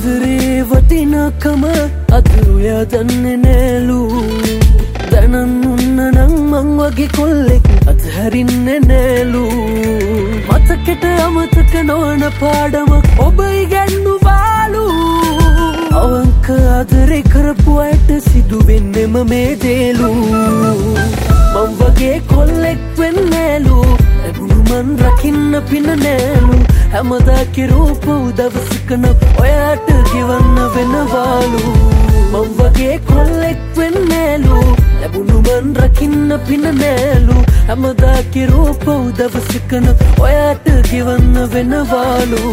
ආදරේ වටිනාකම අද ඔයා දන්නේ නෑලු දැනන් උන්න නම් මං වගේ කොල්ලෙක් අතහරින්නේ නෑලු මතකෙට අමතක නොවන පාඩමක් ඔබ ඉගැන්නුවාලු අවංක ආදරේ කරපු අයට සිදු වෙන්නෙම මේ දේලු මං වගේ කොල්ලෙක් වෙන්නෑලු ලැබුණු මන් රකින්න පින නෑලු හැමදා කිරූප උදවසකන ඔයාට ගෙවන්න වෙනවාලු මං වගේ කොල්ලෙක් වෙන්නෑලු ලැබුණු මන් රකින්න පින නෑලු හැමදා කිරූප උදවසකන ඔයාට ගෙවන්න වෙනවාලු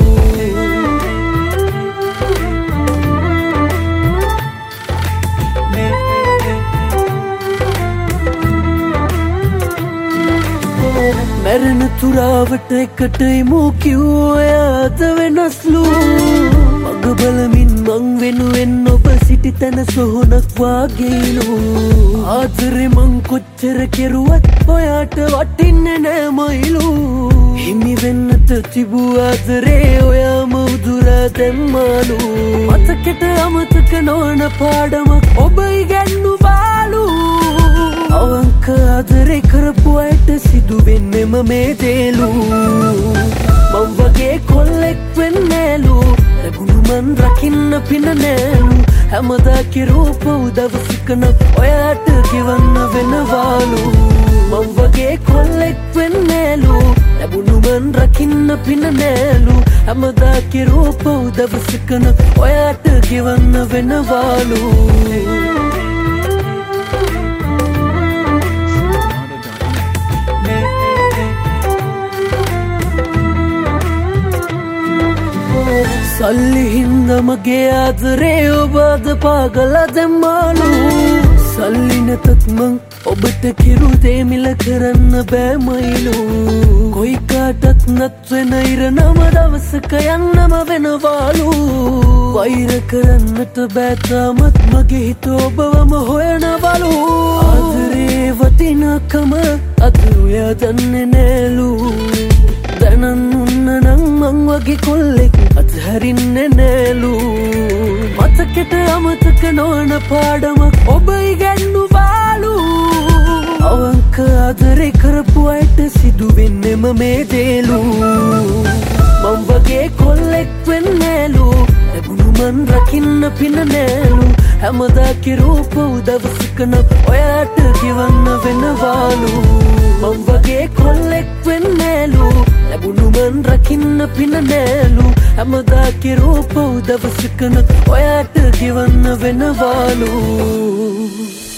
මැරෙන තුරාවට එකට ඉමු කිව්වොයාද වෙනස්ලු මග බලමින් මං වෙනුවෙන් ඔබ සිටි තැන සොහොනක් වාගේලු ආදරේ මං කොච්චර කෙරුවත් ඔයාට වටින්නේ නෑ මයිලු හිමි වෙන්නට තිබූ ආදරේ ඔයාම උදුරා දැම්මාලු මතකෙට අමතක නොවන පාඩමක් ඔබ ඉගැන්නුවාලු අවංක ආදරේ කරපු අයට සිදු වෙන්නෙම මේ දේලු මං වගේ කොල්ලෙක් වෙන්නෑලු ලැබුණු මන් රකින්න පින නෑලු හැමදා කිරූප උදවසකන ඔයාට ගෙවන්න වෙනවාලු මං වගේ කොල්ලෙක් වෙන්නෑලු ලැබුණු මන් රකින්න පින නෑලු හැමදා කිරූප උදවසකන ඔයාට ගෙවන්න වෙනවාලු සල්ලි හින්ද මගේ ආදරේ ඔබද පාගල දැම්මාලු සල්ලි නැතත් මං ඔබට කිරු දෙමිල කරන්න බෑමයිලු කොයි කාටත් නත්වෙන ඉරනම දවසක යන්නම වෙනවාලු වෛර කරන්නට බෑතාමත් මගේ හිත ඔබවම හොයනවලු ආදරේ වටිනාකම අද ඔයා දන්නේ නෑලු දැනන් උන්න නම් මං වගේ කොල්ලෙක් අතහරින්නේ නෑලු මතකෙට අමතක නොවන පාඩමක් ඔබ ඉගැන්නුවාලු අවංක ආදරේ කරපු අයට සිදු වෙන්නෙම මේ දේලු මං වගේ කොල්ලෙක් වෙන්නෑලු ලැබුණු මන් රකින්න පින නෑලු හැමදා කිරූප උදවසකන ඔයාට ගෙවන්න වෙනවාලු මං වගේ කොල්ලෙක් වෙන්නෑලු ලැබුණු මන් රකින්න පින නෑලු හැමදා කිරූප උදවසකන ඔයාට ගෙවන්න වෙනවාලු